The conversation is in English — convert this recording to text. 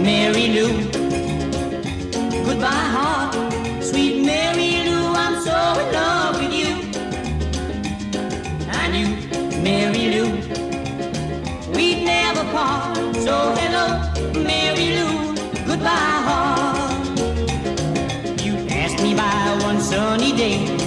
Mary Lou. Goodbye, heart, sweet Mary Lou, I'm so in love with you. And you, Mary Lou, we'd never part. So hello, Mary Lou, goodbye, heart. You passed me by one sunny day,